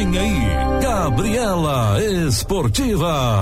Vem aí, Gabriela Esportiva.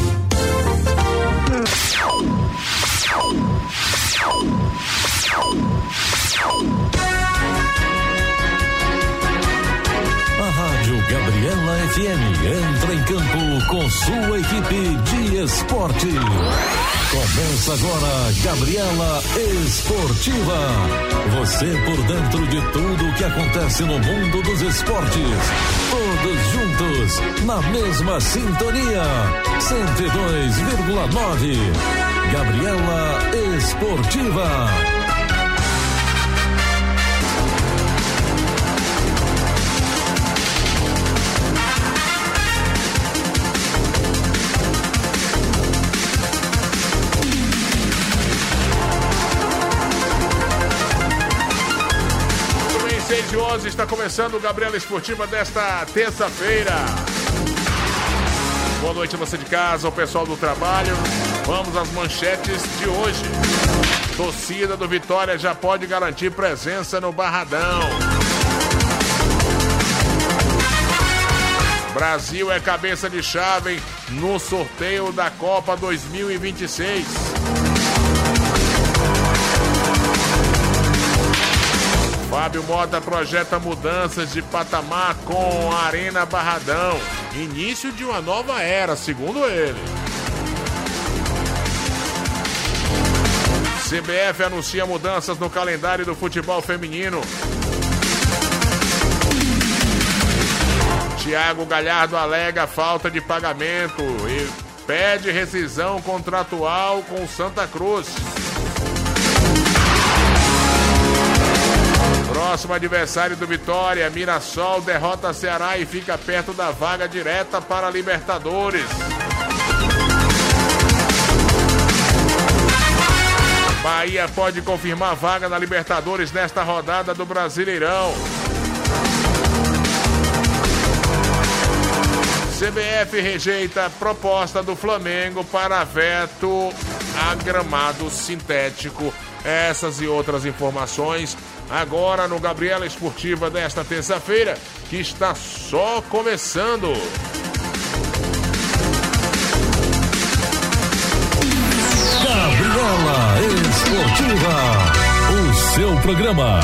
A Rádio Gabriela FM entra em campo com sua equipe de esporte. Começa agora Gabriela Esportiva. Você por dentro de tudo o que acontece no mundo dos esportes. Todos juntos, na mesma sintonia. 102,9. Gabriela Esportiva. De 11 está começando o Gabriela Esportiva desta terça-feira. Boa noite a você de casa, ao pessoal do trabalho. Vamos às manchetes de hoje. Torcida do Vitória já pode garantir presença no Barradão. Brasil é cabeça de chave no sorteio da Copa 2026. Fábio Mota projeta mudanças de patamar com a Arena Barradão. Início de uma nova era, segundo ele. CBF anuncia mudanças no calendário do futebol feminino. Thiago Galhardo alega falta de pagamento e pede rescisão contratual com Santa Cruz. Próximo adversário do Vitória, Mirassol derrota Ceará e fica perto da vaga direta para a Libertadores. Bahia pode confirmar vaga na Libertadores nesta rodada do Brasileirão. CBF rejeita a proposta do Flamengo para veto a gramado sintético. Essas e outras informações agora no Gabriela Esportiva desta terça-feira, que está só começando. Gabriela Esportiva, o seu programa.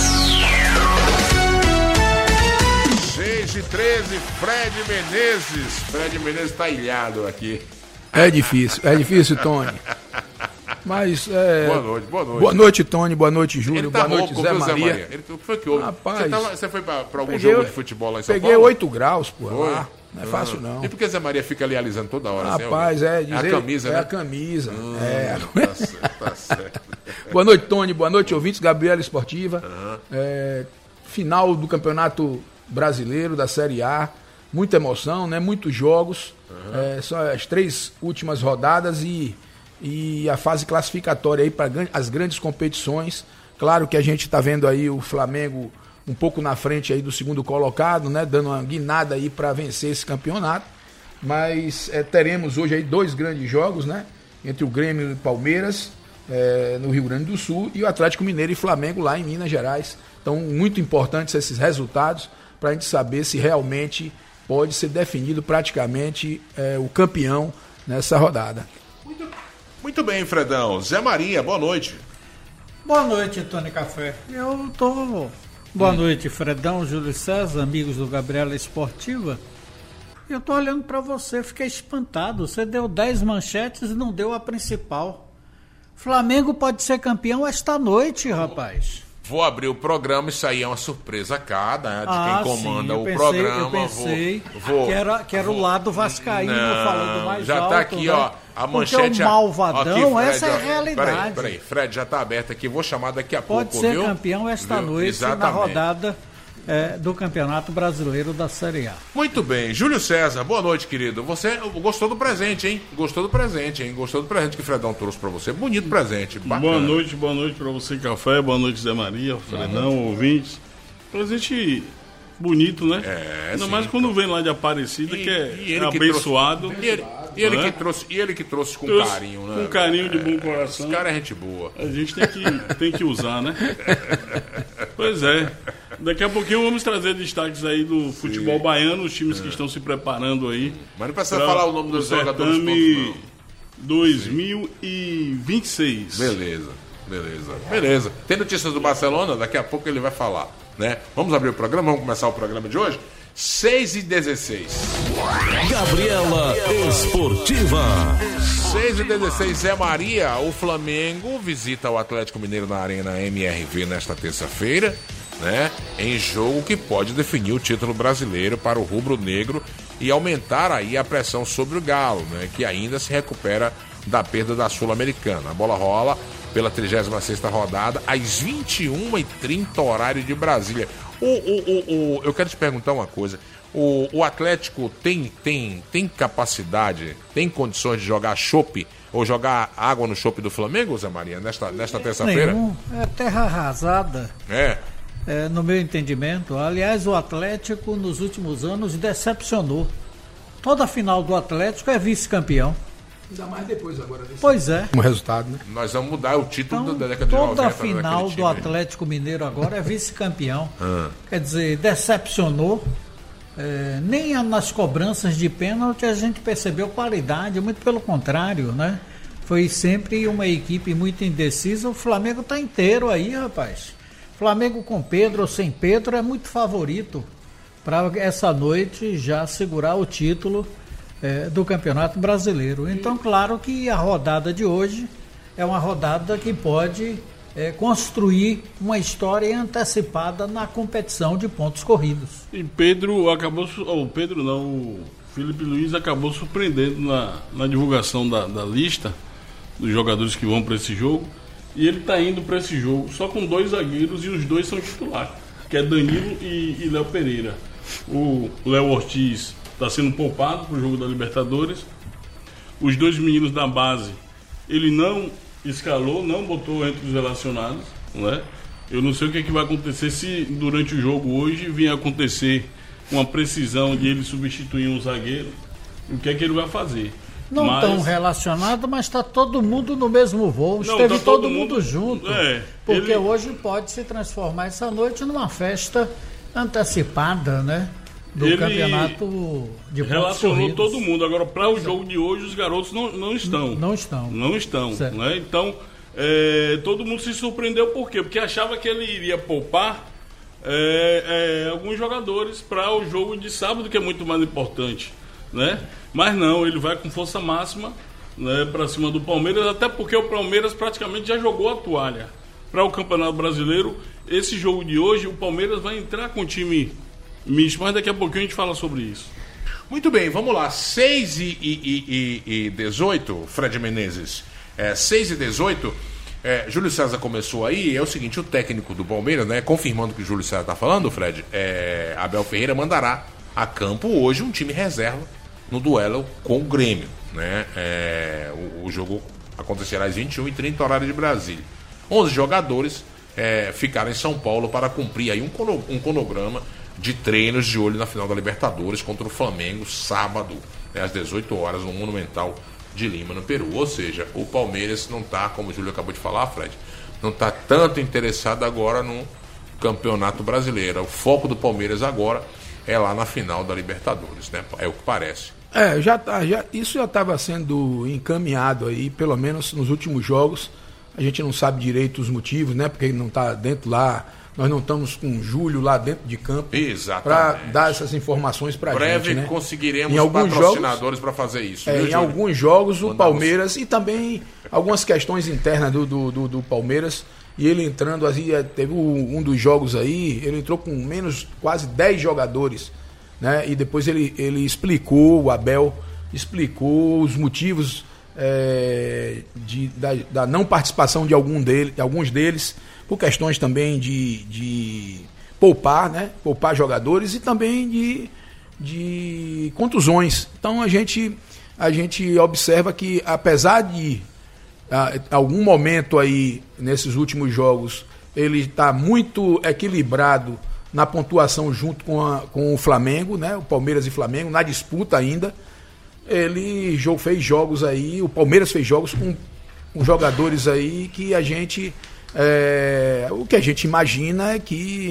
6h13, Fred Menezes está ilhado aqui. É difícil, Tony. Mas Boa noite. Boa noite, Tony. Boa noite, Júlio. Boa noite, Zé Maria. O que foi que houve? Rapaz, você foi para algum jogo de futebol lá em São Paulo? Peguei 8 graus, pô. Lá. Não é fácil, não. E por que Zé Maria fica ali alisando toda hora? Rapaz, assim, é a camisa, né? É a camisa. Tá certo. Boa noite, Tony. Boa noite, ouvintes. Gabriela Esportiva. Final do Campeonato Brasileiro da Série A. Muita emoção, né? Muitos jogos. São as 3 últimas rodadas e a fase classificatória aí para as grandes competições. Claro que a gente está vendo aí o Flamengo um pouco na frente aí do segundo colocado, né, dando uma guinada aí para vencer esse campeonato. Mas teremos hoje aí 2 grandes jogos, né, entre o Grêmio e o Palmeiras, no Rio Grande do Sul, e o Atlético Mineiro e Flamengo lá em Minas Gerais. Então, muito importantes esses resultados para a gente saber se realmente pode ser definido praticamente o campeão nessa rodada. Muito bem, Fredão. Zé Maria, boa noite. Boa noite, Tony Café. Boa noite, Fredão, Júlio César, amigos do Gabriela Esportiva. Eu tô olhando para você, fiquei espantado. Você deu 10 manchetes e não deu a principal. Flamengo pode ser campeão esta noite, rapaz. Vou abrir o programa, isso aí é uma surpresa cada, né, de quem comanda o programa. Eu pensei que era o lado vascaíno falando mais já alto. Já tá aqui, né? A manchete. Porque o malvadão, aqui, Fred, essa é a realidade. Peraí, Fred, já tá aberto aqui, vou chamar daqui a pouco, viu? Pode ser campeão esta noite. Exatamente. Na rodada do Campeonato Brasileiro da Série A. Muito bem. Júlio César, boa noite, querido. Você gostou do presente, hein? Gostou do presente que o Fredão trouxe pra você. Bonito presente, bacana. Boa noite pra você, Café. Boa noite, Zé Maria, Fredão, ouvintes. Presente bonito, né? Ainda mais quando vem lá de Aparecida, que é abençoado. E ele que trouxe com carinho, né? Com carinho de bom coração. Esse cara é gente boa. A gente tem que usar, né? Pois é. Daqui a pouquinho vamos trazer destaques aí do futebol baiano, os times que estão se preparando aí. Mas não precisa falar o nome dos jogadores. 2026. Beleza. Tem notícias do Barcelona? Daqui a pouco ele vai falar, né? Vamos abrir o programa, vamos começar o programa de hoje? 6h16. Gabriela Esportiva. 6h16, Zé Maria. O Flamengo visita o Atlético Mineiro na Arena MRV nesta terça-feira, né? Em jogo que pode definir o título brasileiro para o rubro-negro e aumentar aí a pressão sobre o Galo, né? Que ainda se recupera da perda da Sul-Americana. A bola rola pela 36ª rodada às 21h30, horário de Brasília. Eu quero te perguntar uma coisa. O Atlético tem capacidade, tem condições de jogar chope ou jogar água no chope do Flamengo, Zé Maria, nesta terça-feira? É terra arrasada. No meu entendimento. Aliás, o Atlético nos últimos anos decepcionou. Toda final do Atlético é vice-campeão. Ainda mais depois agora desse. Pois é. Como resultado, né? Nós vamos mudar o título então, da década de 90. Toda a final do Atlético Mineiro agora é vice-campeão. Quer dizer, decepcionou. Nem nas cobranças de pênalti a gente percebeu qualidade, muito pelo contrário, né? Foi sempre uma equipe muito indecisa. O Flamengo está inteiro aí, rapaz. Flamengo com Pedro ou sem Pedro é muito favorito para essa noite já segurar o título do Campeonato Brasileiro. Então, claro que a rodada de hoje é uma rodada que pode construir uma história antecipada na competição de pontos corridos. E o Felipe Luiz acabou surpreendendo na divulgação da lista dos jogadores que vão para esse jogo, e ele está indo para esse jogo só com 2 zagueiros e os 2 são titulares, que é Danilo e Léo Pereira. O Léo Ortiz está sendo poupado para o jogo da Libertadores. Os 2 meninos da base ele não escalou, não botou entre os relacionados, né? Eu não sei o que é que vai acontecer se durante o jogo hoje vier acontecer uma precisão de ele substituir um zagueiro. O que é que ele vai fazer? Não tão relacionado, mas está todo mundo no mesmo voo. Esteve todo mundo junto. Porque hoje pode se transformar essa noite numa festa antecipada, né? Do campeonato de pontos relacionou corridos. Todo mundo. Agora, para o jogo de hoje, os garotos não estão. Não estão. Né? Então, todo mundo se surpreendeu. Por quê? Porque achava que ele iria poupar alguns jogadores para o jogo de sábado, que é muito mais importante, né? Mas não, ele vai com força máxima, né, para cima do Palmeiras, até porque o Palmeiras praticamente já jogou a toalha para o Campeonato Brasileiro. Esse jogo de hoje, o Palmeiras vai entrar com o time misto, mas daqui a pouquinho a gente fala sobre isso. Muito bem, vamos lá. 6h18, Fred Menezes. 6h18. Júlio César começou aí. É o seguinte, o técnico do Palmeiras, né, confirmando o que o Júlio César está falando, Fred, Abel Ferreira mandará a campo hoje um time reserva no duelo com o Grêmio, né? O jogo acontecerá às 21h30, horário de Brasília. 11 jogadores ficaram em São Paulo para cumprir aí um cronograma de treinos de olho na final da Libertadores contra o Flamengo, sábado, né, às 18 horas, no Monumental de Lima, no Peru. Ou seja, o Palmeiras não está, como o Júlio acabou de falar, Fred, não está tanto interessado agora no Campeonato Brasileiro. O foco do Palmeiras agora é lá na final da Libertadores, né? É o que parece. Isso já estava sendo encaminhado aí, pelo menos nos últimos jogos. A gente não sabe direito os motivos, né? Porque ele não está dentro lá. Nós não estamos com o Júlio lá dentro de campo para dar essas informações para a gente. Breve, né? Conseguiremos patrocinadores para fazer isso. Em alguns jogos o Palmeiras e também algumas questões internas do Palmeiras. E ele entrando, teve um dos jogos aí, ele entrou com quase 10 jogadores, né? E depois ele explicou, o Abel explicou os motivos da não participação de alguns deles, por questões também de poupar, né? Poupar jogadores e também de contusões. Então a gente observa que, apesar de algum momento aí nesses últimos jogos ele está muito equilibrado na pontuação junto com o Flamengo, né? O Palmeiras e Flamengo na disputa ainda, ele fez jogos aí, o Palmeiras fez jogos com jogadores aí que a gente o que a gente imagina é que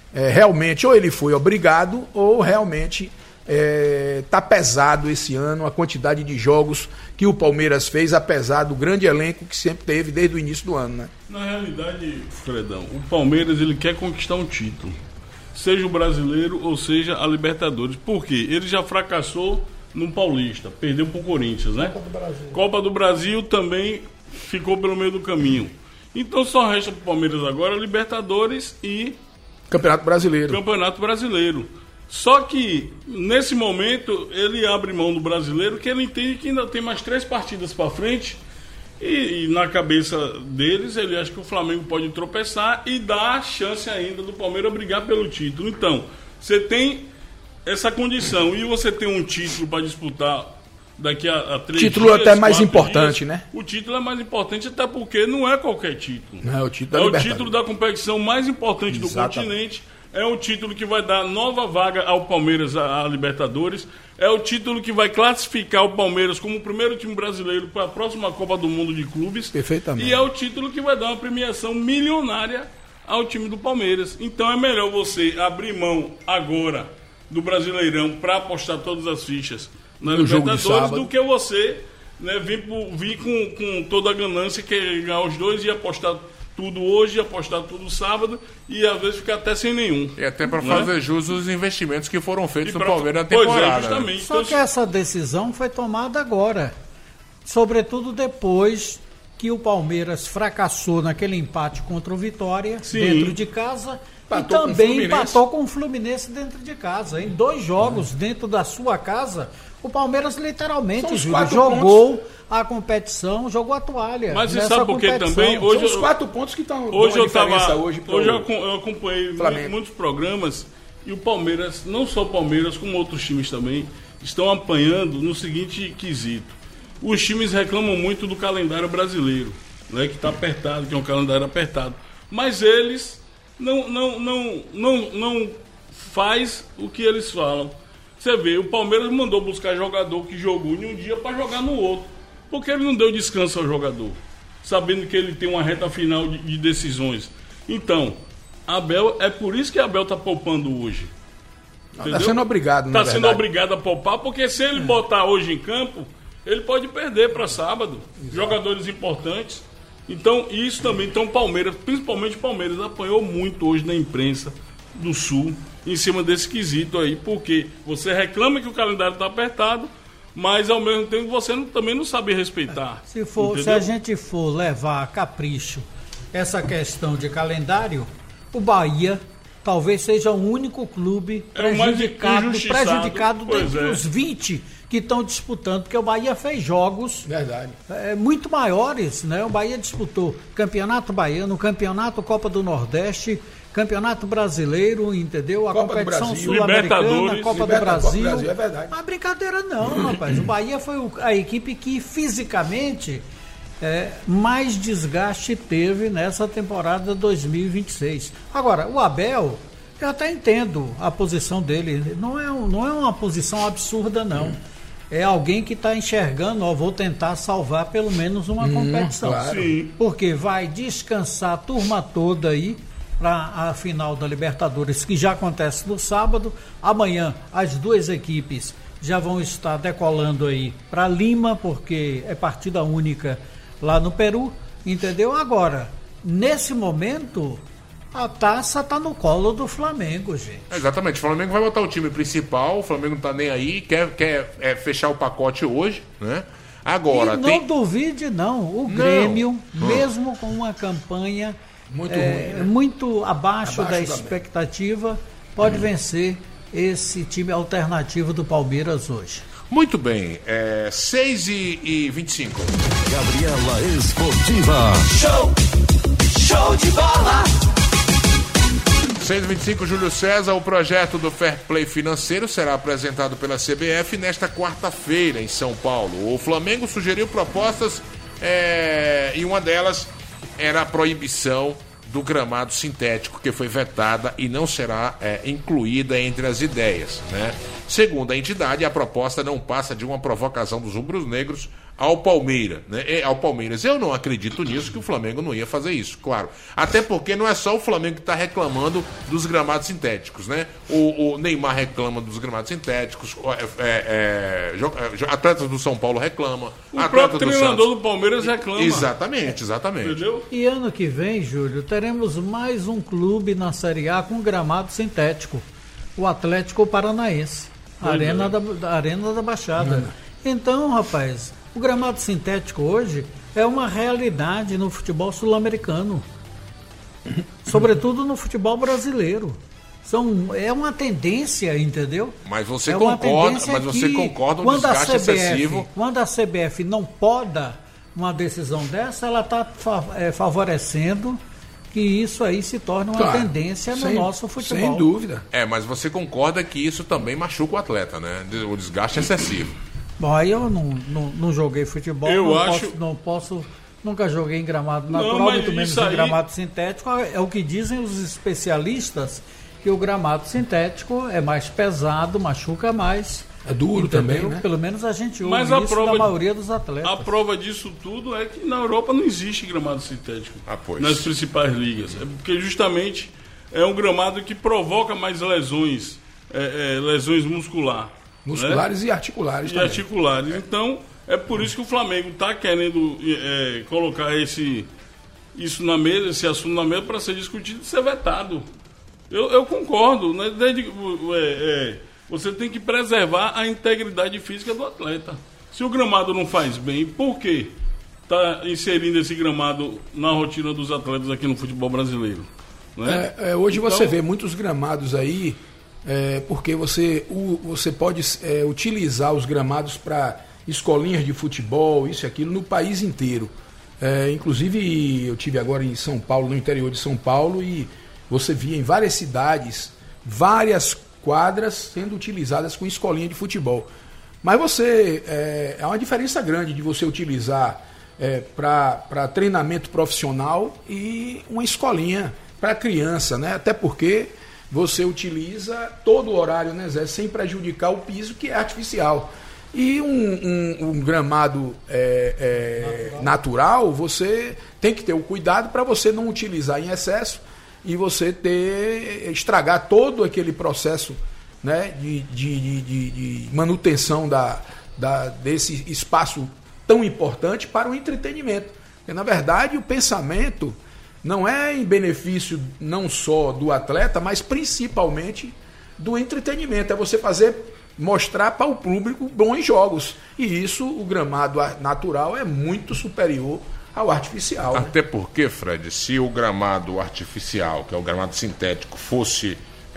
realmente ou ele foi obrigado ou realmente está pesado esse ano a quantidade de jogos que o Palmeiras fez, apesar do grande elenco que sempre teve desde o início do ano, né? Na realidade, Fredão, o Palmeiras ele quer conquistar um título, seja o brasileiro ou seja a Libertadores. Por quê? Ele já fracassou no Paulista, perdeu pro Corinthians, né? Copa do Brasil também ficou pelo meio do caminho. Então só resta pro Palmeiras agora Libertadores e Campeonato Brasileiro. Só que, nesse momento, ele abre mão do brasileiro, que ele entende que ainda tem mais 3 partidas para frente, e na cabeça deles, ele acha que o Flamengo pode tropeçar e dar a chance ainda do Palmeiras brigar pelo título. Então, você tem essa condição, e você tem um título para disputar daqui a 3 título dias, até mais importante, dias, né? O título é mais importante, até porque não é qualquer título. Não, é o título da título da competição mais importante do continente. É o título que vai dar nova vaga ao Palmeiras à Libertadores. É o título que vai classificar o Palmeiras como o primeiro time brasileiro para a próxima Copa do Mundo de Clubes. Perfeitamente. E é o título que vai dar uma premiação milionária ao time do Palmeiras. Então é melhor você abrir mão agora do Brasileirão para apostar todas as fichas na Libertadores do que você, né, vir com toda a ganância que é ganhar os dois e apostar tudo hoje, apostar tudo sábado e às vezes ficar até sem nenhum. E até para fazer jus os investimentos que foram feitos no Palmeiras na temporada. Justamente. Só que essa decisão foi tomada agora, sobretudo depois que o Palmeiras fracassou naquele empate contra o Vitória dentro de casa e também empatou com o Fluminense dentro de casa. Em 2 jogos dentro da sua casa, o Palmeiras literalmente jogou a competição, jogou a toalha. Mas você sabe por que também? Hoje são os 4 pontos que estão hoje eu acompanhei muitos programas e o Palmeiras, não só o Palmeiras, como outros times também, estão apanhando no seguinte quesito. Os times reclamam muito do calendário brasileiro, né, que está apertado, que é um calendário apertado. Mas eles não faz o que eles falam. Você vê, o Palmeiras mandou buscar jogador que jogou em um dia para jogar no outro. Porque ele não deu descanso ao jogador, sabendo que ele tem uma reta final de decisões. Então, Abel, é por isso que Abel está poupando hoje. Está sendo obrigado, Está sendo obrigado a poupar, porque se ele botar hoje em campo, ele pode perder para sábado. Exato. Jogadores importantes. Então, isso também. Então, Palmeiras, principalmente o Palmeiras, apanhou muito hoje na imprensa do Sul, em cima desse quesito aí, porque você reclama que o calendário está apertado, mas ao mesmo tempo você também não sabe respeitar. Se a gente for levar a capricho essa questão de calendário, o Bahia talvez seja o único clube prejudicado dentre os 20 que estão disputando, porque o Bahia fez jogos muito maiores, né? O Bahia disputou Campeonato Baiano, Campeonato Copa do Nordeste, Campeonato Brasileiro, entendeu? A Copa competição sul-americana, Copa do Brasil. É verdade. Mas brincadeira não, rapaz. O Bahia foi a equipe que fisicamente mais desgaste teve nessa temporada 2026. Agora, o Abel, eu até entendo a posição dele. Não é uma posição absurda, não. É alguém que está enxergando, vou tentar salvar pelo menos uma competição. Claro. Porque vai descansar a turma toda aí para a final da Libertadores, que já acontece no sábado. Amanhã as 2 equipes já vão estar decolando aí para Lima, porque é partida única lá no Peru, entendeu? Agora, nesse momento, a taça está no colo do Flamengo, gente. Exatamente, o Flamengo vai botar o time principal, o Flamengo não tá nem aí, quer fechar o pacote hoje, né? Agora, e não duvide não, o Grêmio, mesmo com uma campanha muito ruim, né? Muito abaixo da expectativa, pode vencer esse time alternativo do Palmeiras hoje. Muito bem, 6h25. Gabriela Esportiva. Show de bola! 6h25, Júlio César. O projeto do Fair Play financeiro será apresentado pela CBF nesta quarta-feira em São Paulo. O Flamengo sugeriu propostas e uma delas era a proibição do gramado sintético, que foi vetada e não será incluída entre as ideias, né? Segundo a entidade, a proposta não passa de uma provocação dos rubro-negros ao Palmeiras, né? Ao Palmeiras. Eu não acredito nisso, que o Flamengo não ia fazer isso, claro. Até porque não é só o Flamengo que está reclamando dos gramados sintéticos, né? O Neymar reclama dos gramados sintéticos, atletas do São Paulo reclamam, o próprio treinador do Palmeiras reclama. Exatamente. Entendeu? E ano que vem, Júlio, teremos mais um clube na Série A com gramado sintético, o Atlético Paranaense, Arena da Baixada. Então, rapaz, o gramado sintético hoje é uma realidade no futebol sul-americano, sobretudo no futebol brasileiro. É uma tendência, entendeu? Mas você concorda com o desgaste excessivo? Quando a CBF não poda uma decisão dessa, ela está favorecendo que isso aí se torne uma tendência no nosso futebol. Sem dúvida. Mas você concorda que isso também machuca o atleta, né? O desgaste excessivo. Bom, aí eu não joguei futebol, nunca joguei em gramado natural, muito menos em gramado sintético. É o que dizem os especialistas, que o gramado sintético é mais pesado, machuca mais. É duro, entendeu? Também, né? Pelo menos a gente ouve isso da maioria dos atletas. A prova disso tudo é que na Europa não existe gramado sintético nas principais ligas. É porque justamente é um gramado que provoca mais lesões, lesões musculares, né? E articulares também. Articulares. Então, é por isso que o Flamengo está querendo colocar isso na mesa, esse assunto na mesa, para ser discutido e ser vetado. Eu concordo, né? Você tem que preservar a integridade física do atleta. Se o gramado não faz bem, por que está inserindo esse gramado na rotina dos atletas aqui no futebol brasileiro? Né? Hoje você vê muitos gramados aí, porque você pode utilizar os gramados para escolinhas de futebol, isso e aquilo, no país inteiro. Inclusive, eu tive agora em São Paulo, no interior de São Paulo, e você via em várias cidades, várias quadras sendo utilizadas com escolinha de futebol. Mas é uma diferença grande de você utilizar para treinamento profissional e uma escolinha para criança, né? Até porque você utiliza todo o horário, né, Zé, sem prejudicar o piso, que é artificial. E um gramado natural, você tem que ter o cuidado para você não utilizar em excesso e você estragar todo aquele processo, né, de manutenção desse espaço tão importante para o entretenimento. Porque, na verdade, o pensamento não é em benefício não só do atleta, mas principalmente do entretenimento. É você mostrar para o público bons jogos. E isso, o gramado natural é muito superior ao artificial. Até porque, Fred, se o gramado artificial, que é o gramado sintético, fosse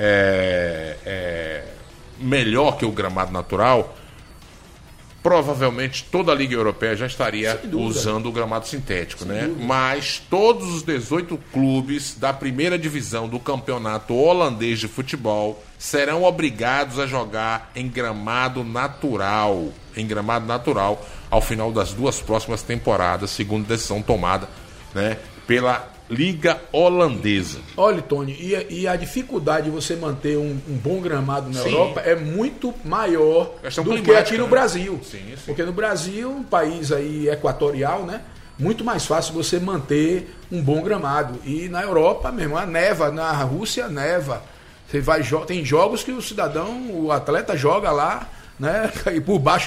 melhor que o gramado natural, provavelmente toda a Liga Europeia já estaria usando o gramado sintético, né? Mas todos os 18 clubes da primeira divisão do campeonato holandês de futebol serão obrigados a jogar em gramado natural, ao final das 2 próximas temporadas, segundo decisão tomada, né, pela Liga Holandesa. Olha, Tony, e a dificuldade de você manter um bom gramado na Europa é muito maior do que aqui no Brasil. Sim. Porque no Brasil, um país aí equatorial, né, muito mais fácil você manter um bom gramado. E na Europa mesmo, neva, na Rússia neva. Tem jogos que o atleta joga lá, né, por baixo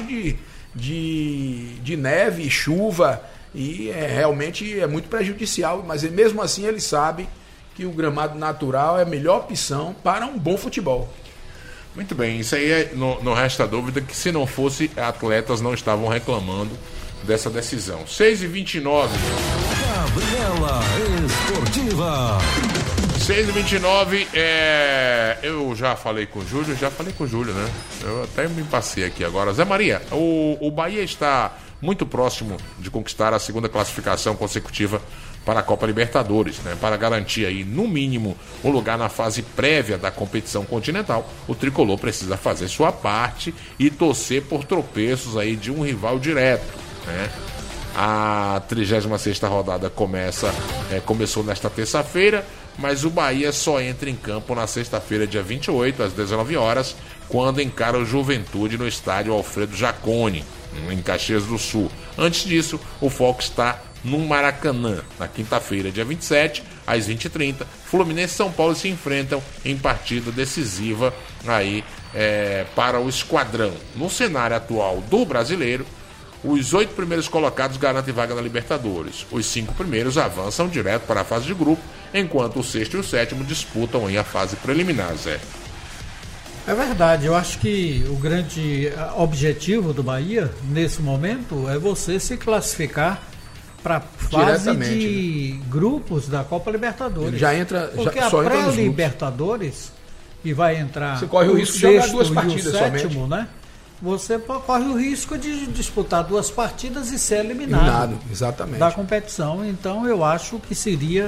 de neve, chuva, e realmente é muito prejudicial, mas mesmo assim ele sabe que o gramado natural é a melhor opção para um bom futebol. Muito bem, isso aí não resta dúvida que, se não fosse, atletas não estavam reclamando dessa decisão. 6h29. Gabriela Esportiva. 6h29, eu já falei com o Júlio, né? Eu até me passei aqui agora. Zé Maria, o Bahia está muito próximo de conquistar a 2ª classificação consecutiva para a Copa Libertadores, né? Para garantir aí, no mínimo, um lugar na fase prévia da competição continental, o tricolor precisa fazer sua parte e torcer por tropeços aí de um rival direto, né? A 36ª rodada começou nesta terça-feira, mas o Bahia só entra em campo na sexta-feira, dia 28, às 19 horas, quando encara o Juventude no estádio Alfredo Jaconi, em Caxias do Sul. Antes disso, o foco está no Maracanã. Na quinta-feira, dia 27, às 20h30, Fluminense e São Paulo se enfrentam em partida decisiva aí, para o Esquadrão. No cenário atual do Brasileiro, os 8 primeiros colocados garantem vaga na Libertadores. Os 5 primeiros avançam direto para a fase de grupo, enquanto o 6º e o 7º disputam aí a fase preliminar, Zé. É verdade, eu acho que o grande objetivo do Bahia, nesse momento, é você se classificar para a fase de grupos da Copa Libertadores. Ele já entra, porque só a entra nos grupos. Pré-Libertadores, e vai entrar você corre o risco de jogar 2 partidas e o 7º, né? Você corre o risco de disputar 2 partidas e ser eliminado exatamente, da competição. Então eu acho que seria,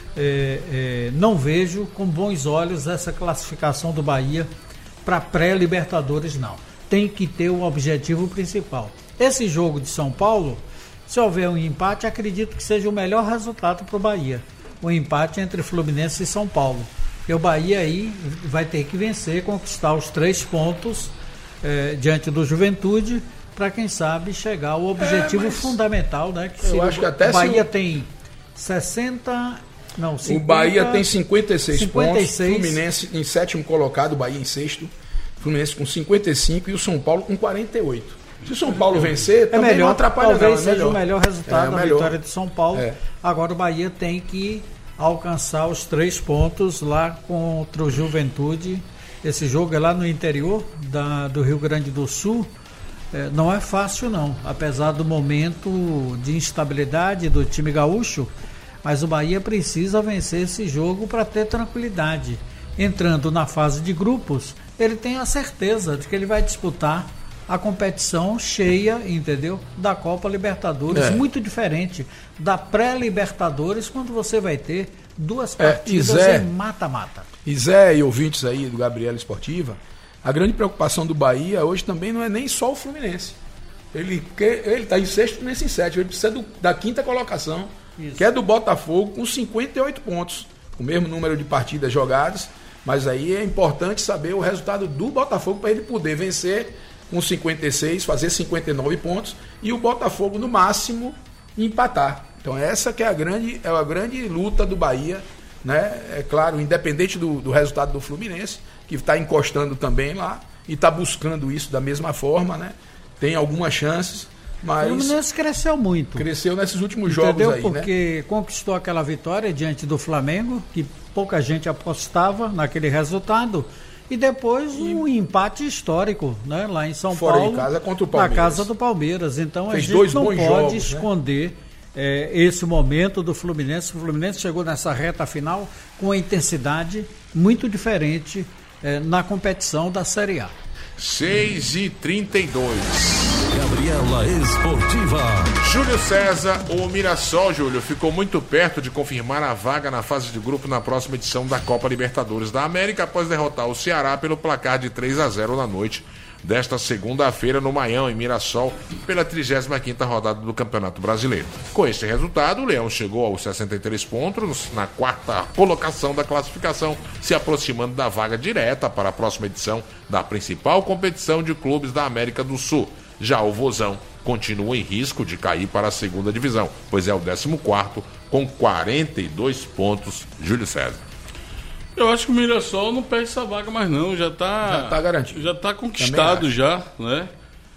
não vejo com bons olhos essa classificação do Bahia para pré-Libertadores, não. Tem que ter um objetivo principal. Esse jogo de São Paulo, se houver um empate, acredito que seja o melhor resultado para o Bahia. O empate entre Fluminense e São Paulo. E o Bahia aí vai ter que vencer, conquistar os 3 pontos diante do Juventude, para quem sabe chegar ao objetivo fundamental, né? Que eu acho que até o Bahia tem 50... Não, 50, o Bahia tem 56 pontos, Fluminense em 7º colocado, o Bahia em 6º, Fluminense com 55 e o São Paulo com 48. Se o São Paulo vencer, também melhor, não atrapalha, talvez não. Seja o melhor resultado da vitória de São Paulo. É. Agora o Bahia tem que alcançar os 3 pontos lá contra o Juventude. Esse jogo é lá no interior do Rio Grande do Sul. Não é fácil não, apesar do momento de instabilidade do time gaúcho, mas o Bahia precisa vencer esse jogo para ter tranquilidade. Entrando na fase de grupos, ele tem a certeza de que ele vai disputar a competição cheia, entendeu? Da Copa Libertadores, muito diferente da pré-Libertadores, quando você vai ter 2 partidas em mata-mata. E Zé e ouvintes aí do Gabriela Esportiva, a grande preocupação do Bahia hoje também não é nem só o Fluminense. Ele está em 6º, Fluminense em 7º, ele precisa da 5ª colocação. Isso. Que é do Botafogo com 58 pontos, o mesmo número de partidas jogadas, mas aí é importante saber o resultado do Botafogo para ele poder vencer com 56, fazer 59 pontos e o Botafogo no máximo empatar. Então essa que é a grande luta do Bahia, né? É claro, independente do resultado do Fluminense, que está encostando também lá e está buscando isso da mesma forma, né? Tem algumas chances. Mas o Fluminense cresceu muito. Cresceu nesses últimos jogos aí, porque né? Conquistou aquela vitória diante do Flamengo, que pouca gente apostava naquele resultado, e depois um empate histórico, né? Lá em São Paulo, de casa contra o Palmeiras. Na casa do Palmeiras. Então fez a gente não pode jogos, esconder, né? Esse momento do Fluminense. O Fluminense chegou nessa reta final com uma intensidade muito diferente na competição da Série A. 6h32. Gabriela Esportiva. Júlio César, o Mirassol, Júlio, ficou muito perto de confirmar a vaga na fase de grupo na próxima edição da Copa Libertadores da América, após derrotar o Ceará pelo placar de 3-0 na noite desta segunda-feira no Maião, em Mirassol, pela 35ª rodada do Campeonato Brasileiro. Com esse resultado, o Leão chegou aos 63 pontos, na 4ª colocação da classificação, se aproximando da vaga direta para a próxima edição da principal competição de clubes da América do Sul. Já o Vozão continua em risco de cair para a 2ª divisão, pois é o 14º com 42 pontos. Júlio César. Eu acho que o Mirassol não perde essa vaga mais não, já tá garantido. Já tá conquistado já, né?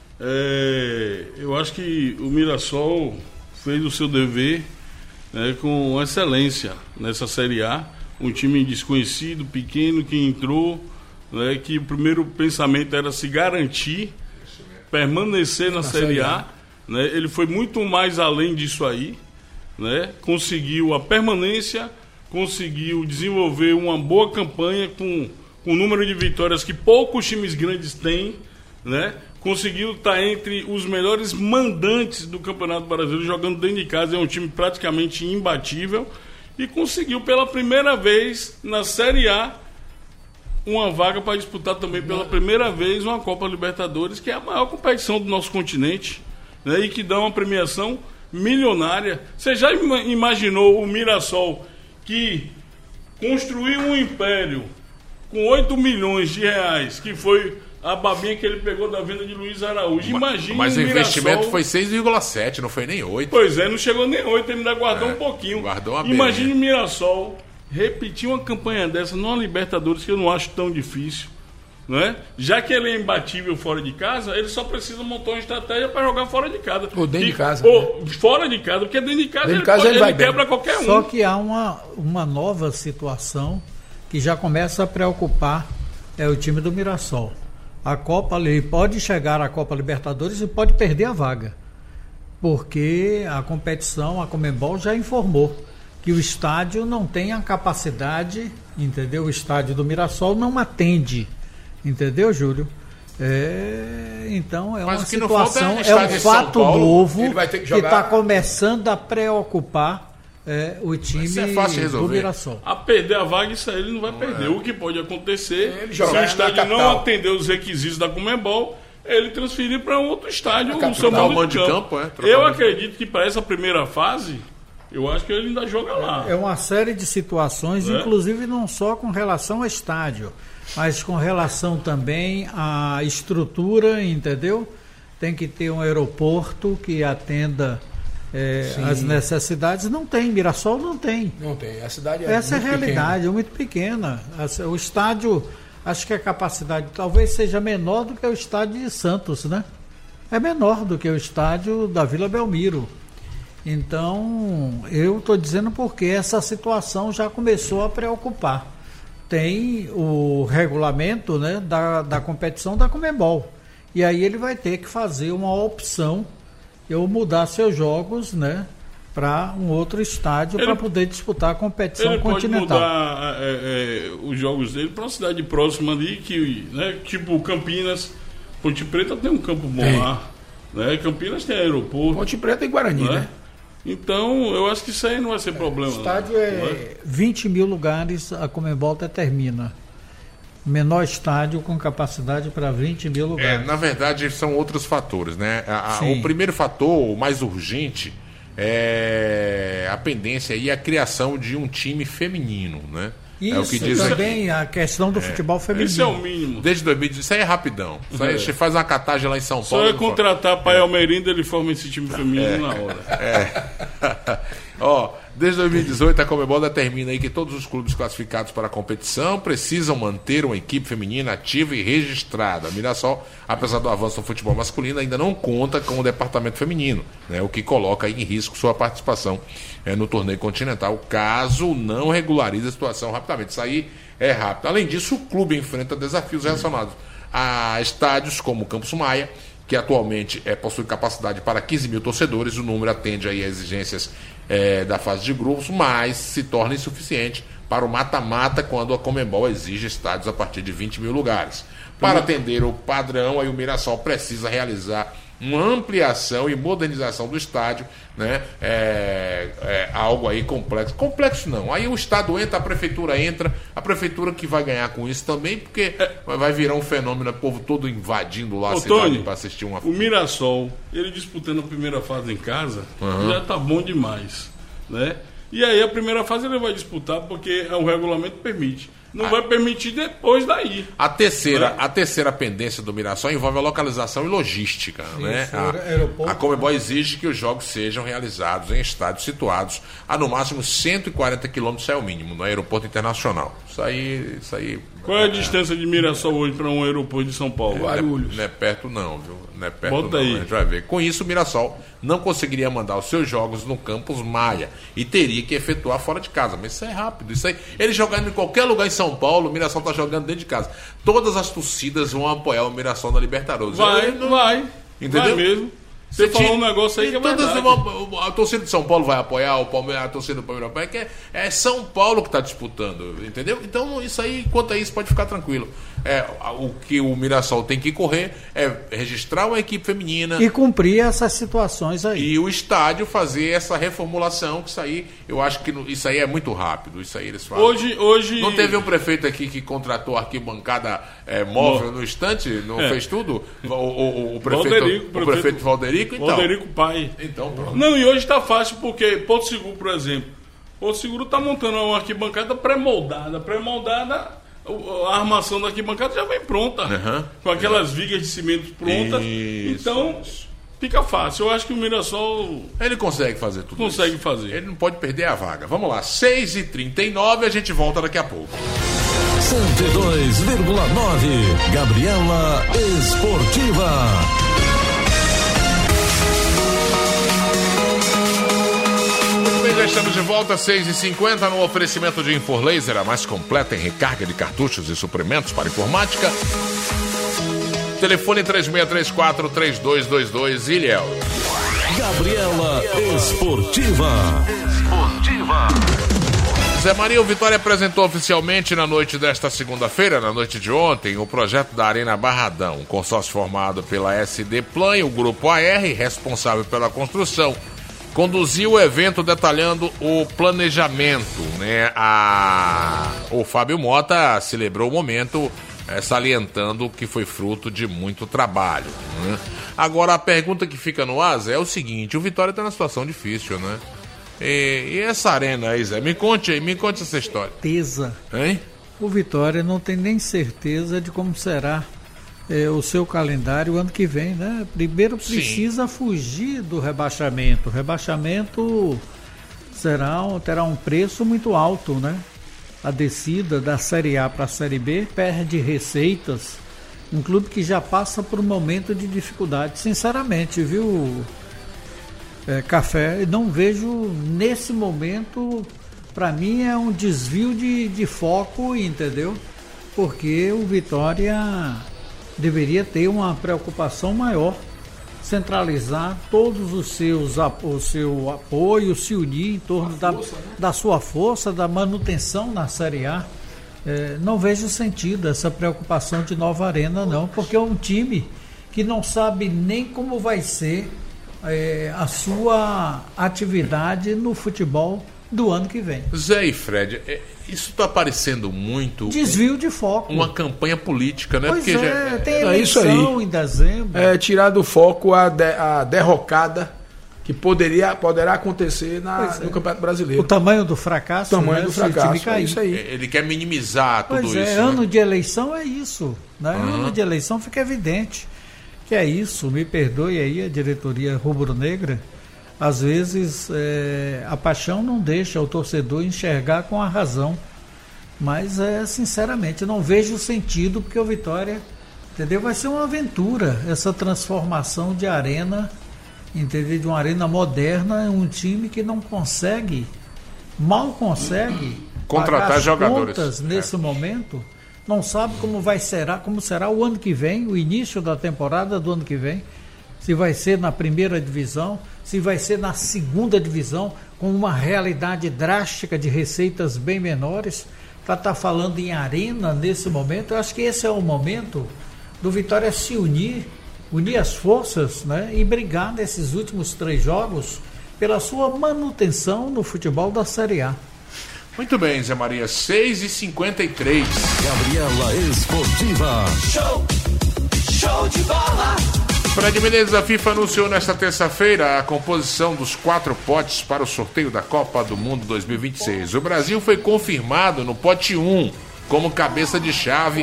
Eu acho que o Mirassol fez o seu dever, né, com excelência nessa Série A, um time desconhecido, pequeno, que entrou, né, que o primeiro pensamento era se garantir, permanecer na Série A, né? Ele foi muito mais além disso aí, né? Conseguiu a permanência, conseguiu desenvolver uma boa campanha com um número de vitórias que poucos times grandes têm, né? Conseguiu estar entre os melhores mandantes do Campeonato Brasileiro, jogando dentro de casa, é um time praticamente imbatível, e conseguiu pela primeira vez na Série A uma vaga para disputar também pela primeira vez uma Copa Libertadores, que é a maior competição do nosso continente, né? E que dá uma premiação milionária. Você já imaginou o Mirassol, que construiu um império com 8 milhões de reais, que foi a babinha que ele pegou da venda de Luiz Araújo. Imagina Mas o investimento Mirassol... foi 6,7, não foi nem 8. Pois é, não chegou nem 8, ele ainda guardou um pouquinho. Guardou uma Imagina o Mirassol repetir uma campanha dessa numa Libertadores, que eu não acho tão difícil. Né? Já que ele é imbatível fora de casa, ele só precisa montar uma estratégia para jogar fora de casa. Ou dentro de casa. Ou fora de casa, porque dentro de casa, ele quebra qualquer um. Só que há uma nova situação que já começa a preocupar o time do Mirassol. A Copa ali pode chegar à Copa Libertadores e pode perder a vaga. Porque a competição, a Conmebol já informou que o estádio não tem a capacidade, entendeu? O estádio do Mirassol não atende. Entendeu, Júlio? Então é uma situação, é um fato novo que está começando a preocupar o time do Mirassol. A perder a vaga, isso aí ele não vai perder. O que pode acontecer, se o estádio não atender os requisitos da Conmebol, ele transferir para um outro estádio o seu mando de campo. Eu acredito que para essa primeira fase, eu acho que ele ainda joga lá. É uma série de situações, inclusive não só com relação ao estádio, mas com relação também à estrutura, entendeu? Tem que ter um aeroporto que atenda as necessidades. Não tem, Mirassol não tem. Não tem, a cidade essa é a realidade, é muito pequena. O estádio, acho que a capacidade talvez seja menor do que o estádio de Santos, né? É menor do que o estádio da Vila Belmiro. Então, eu estou dizendo porque essa situação já começou a preocupar. Tem o regulamento, né, da competição da Conmebol. E aí ele vai ter que fazer uma opção ou mudar seus jogos, né, para um outro estádio para poder disputar a competição continental. Ele pode mudar os jogos dele para uma cidade próxima ali, que, né, tipo Campinas. Ponte Preta tem um campo bom lá. Né? Campinas tem aeroporto. Ponte Preta e Guarani, né? Então, eu acho que isso aí não vai ser problema. O estádio 20 mil lugares, a Conmebol determina. Menor estádio com capacidade para 20 mil lugares. Na verdade, são outros fatores, né? O primeiro fator, o mais urgente, é a pendência e a criação de um time feminino, né? Isso, é o que diz também aqui. A questão do futebol feminino. Isso é o mínimo. Desde 2018, isso aí é rapidão. Isso aí, você faz uma catagem lá em São Paulo. Só contratar Pai Almerinda, ele forma esse time feminino na hora. Desde 2018 a Conmebol determina aí que todos os clubes classificados para a competição precisam manter uma equipe feminina ativa e registrada. A Mirassol, apesar do avanço no futebol masculino, ainda não conta com o departamento feminino, né, o que coloca em risco sua participação no torneio continental, caso não regularize a situação rapidamente. Isso aí é rápido. Além disso, o clube enfrenta desafios relacionados a estádios como o Campus Maia, que atualmente possui capacidade para 15 mil torcedores. O número atende aí a exigências da fase de grupos, mas se torna insuficiente para o mata-mata quando a Conmebol exige estádios a partir de 20 mil lugares. Para atender o padrão, aí o Mirassol precisa realizar uma ampliação e modernização do estádio, né? Algo aí complexo. Complexo não. Aí o Estado entra, a prefeitura que vai ganhar com isso também, porque vai virar um fenômeno, o povo todo invadindo lá a cidade para assistir uma... O Mirassol, ele disputando a primeira fase em casa, já tá bom demais, né? E aí a primeira fase ele vai disputar porque o regulamento permite. Não vai permitir depois daí. A terceira pendência do Mirassol envolve a localização e logística. Isso, né? A Conmebol exige que os jogos sejam realizados em estádios situados a no máximo 140 quilômetros, é o mínimo, no aeroporto internacional. Isso aí. Qual é a distância de Mirassol hoje para um aeroporto de São Paulo? Não é perto não, viu? Não é perto. Bota não, aí. A gente vai ver. Com isso, o Mirassol não conseguiria mandar os seus jogos no Campus Maia e teria que efetuar fora de casa. Mas isso é rápido. Isso aí, ele jogando em qualquer lugar em São Paulo, o Mirassol está jogando dentro de casa. Todas as torcidas vão apoiar o Mirassol na Libertadores. Vai. Entendeu? Vai mesmo. Você falou um negócio aí que é verdade. A torcida de São Paulo vai apoiar, o Palmeiras, a torcida do Palmeiras vai apoiar, que é São Paulo que está disputando, entendeu? Então, isso aí, quanto a isso, pode ficar tranquilo. O que o Mirassol tem que correr é registrar uma equipe feminina. E cumprir essas situações aí. E o estádio fazer essa reformulação, que isso aí, eu acho que isso aí é muito rápido. Isso aí eles fazem. Hoje... Não teve um prefeito aqui que contratou arquibancada móvel no instante? Não fez tudo? O prefeito Valderico. Então. Valderico Pai. Então, pronto. Não, e hoje está fácil porque Porto Seguro, por exemplo, Porto Seguro está montando uma arquibancada pré-moldada. a armação da arquibancada já vem pronta, com aquelas vigas de cimento prontas. Então, fica fácil. Eu acho que o Mirassol... Ele consegue fazer tudo isso. Consegue fazer. Ele não pode perder a vaga. Vamos lá, 6h39, a gente volta daqui a pouco. 102,9 Gabriela Esportiva. Já estamos de volta, 6h50, no oferecimento de Inforlaser, a mais completa em recarga de cartuchos e suprimentos para informática. Telefone 3634-3222, Ilhéu. Gabriela Esportiva. Zé Maria, o Vitória apresentou oficialmente na noite desta segunda-feira, na noite de ontem, o projeto da Arena Barradão, um consórcio formado pela SD Plan e o Grupo AR, responsável pela construção. Conduziu o evento detalhando o planejamento, né? O Fábio Mota celebrou o momento, salientando que foi fruto de muito trabalho, né? Agora, a pergunta que fica no ar, Zé, é o seguinte: o Vitória está numa situação difícil, né? E essa arena aí, Zé, me conte essa história. Certeza. Hein? O Vitória não tem nem certeza de como será o seu calendário ano que vem, né? Primeiro precisa fugir do rebaixamento. O rebaixamento terá um preço muito alto, né? A descida da Série A para a Série B perde receitas. Um clube que já passa por um momento de dificuldade. Sinceramente, viu, Café? Não vejo nesse momento, para mim é um desvio de foco, entendeu? Porque o Vitória deveria ter uma preocupação maior, centralizar todos o seu apoio, se unir em torno da sua força, da manutenção na Série A. Não vejo sentido essa preocupação de nova arena, não, porque é um time que não sabe nem como vai ser a sua atividade no futebol do ano que vem. Zé e Fred, isso está parecendo muito desvio de foco, uma campanha política, né? Pois porque tem eleição em dezembro. Tirar do foco a derrocada que poderá acontecer no Campeonato Brasileiro. O tamanho do fracasso. É isso aí. Ele quer minimizar tudo isso. Ano né? de eleição é isso, né? Ano de eleição fica evidente que é isso. Me perdoe aí a diretoria rubro-negra. Às vezes a paixão não deixa o torcedor enxergar com a razão. Mas sinceramente não vejo sentido, porque o Vitória, entendeu? Vai ser uma aventura essa transformação de arena, entendeu? De uma arena moderna em um time que não consegue, mal consegue contratar pagar as jogadores contas nesse momento. Não sabe como será o ano que vem, o início da temporada do ano que vem. Se vai ser na primeira divisão, se vai ser na segunda divisão, com uma realidade drástica de receitas bem menores. Para estar falando em arena nesse momento, eu acho que esse é o momento do Vitória se unir as forças, né, e brigar nesses últimos 3 jogos pela sua manutenção no futebol da Série A. Muito bem, Zé Maria, 6h53. Gabriela Esportiva. Show de bola. Fred Menezes, a FIFA anunciou nesta terça-feira a composição dos 4 potes para o sorteio da Copa do Mundo 2026. O Brasil foi confirmado no pote 1 como cabeça de chave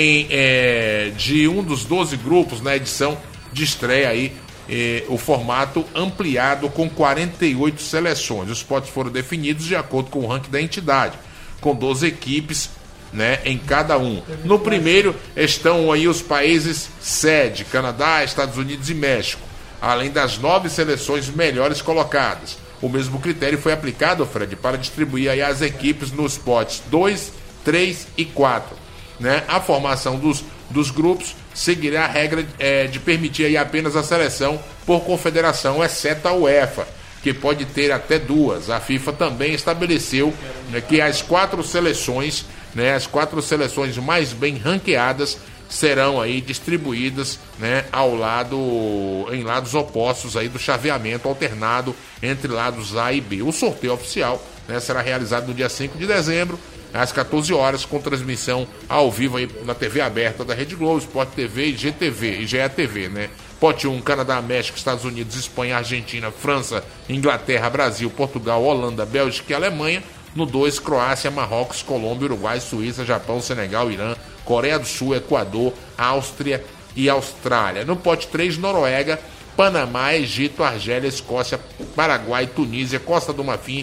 de um dos 12 grupos na edição de estreia aí, o formato ampliado com 48 seleções. Os potes foram definidos de acordo com o ranking da entidade, com 12 equipes, né, em cada um. No primeiro estão aí os países sede, Canadá, Estados Unidos e México, além das 9 seleções melhores colocadas. O mesmo critério foi aplicado, Fred, para distribuir aí as equipes nos potes 2, 3 e 4. Né? A formação dos grupos seguirá a regra de permitir aí apenas a seleção por confederação, exceto a UEFA, que pode ter até 2. A FIFA também estabeleceu, né, que as 4 seleções, né, as 4 seleções mais bem ranqueadas serão aí distribuídas, né, em lados opostos aí do chaveamento alternado entre lados A e B. O sorteio oficial, né, será realizado no dia 5 de dezembro, às 14 horas, com transmissão ao vivo aí na TV aberta da Rede Globo, Sport TV e GTV, e GETV, né? Pote 1, Canadá, México, Estados Unidos, Espanha, Argentina, França, Inglaterra, Brasil, Portugal, Holanda, Bélgica e Alemanha. No 2, Croácia, Marrocos, Colômbia, Uruguai, Suíça, Japão, Senegal, Irã, Coreia do Sul, Equador, Áustria e Austrália. No pote 3, Noruega, Panamá, Egito, Argélia, Escócia, Paraguai, Tunísia, Costa do Marfim,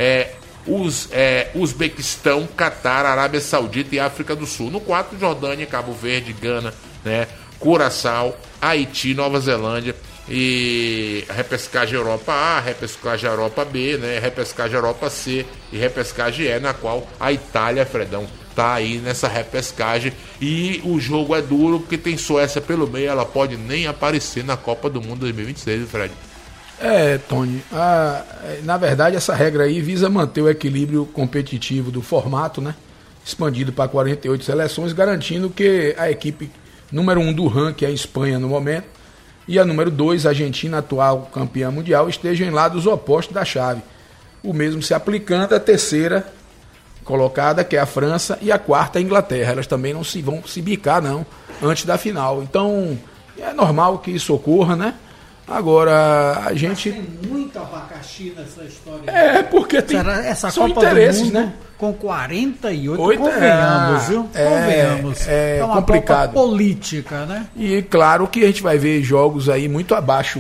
Uzbequistão, Catar, Arábia Saudita e África do Sul. No 4, Jordânia, Cabo Verde, Gana, né, Curaçao, Haiti, Nova Zelândia e repescagem Europa A, repescagem Europa B, né, repescagem Europa C e repescagem E, na qual a Itália, Fredão, tá aí nessa repescagem. E o jogo é duro porque tem Suécia pelo meio, ela pode nem aparecer na Copa do Mundo 2026, Fred. Tony, na verdade essa regra aí visa manter o equilíbrio competitivo do formato, né, expandido para 48 seleções, garantindo que a equipe número 1 do ranking, a Espanha no momento, e a número 2, a Argentina, atual campeã mundial, estejam em lados opostos da chave. O mesmo se aplicando à terceira colocada, que é a França, e a quarta, a Inglaterra. Elas também não vão se bicar, não, antes da final. Então, é normal que isso ocorra, né? Agora, a gente... Tem muito abacaxi nessa história. Porque tem... Essa são Copa interesses, do Mundo, né? Com 48, convenhamos, viu? Convenhamos. É uma complicado. Copa política, né? E claro que a gente vai ver jogos aí muito abaixo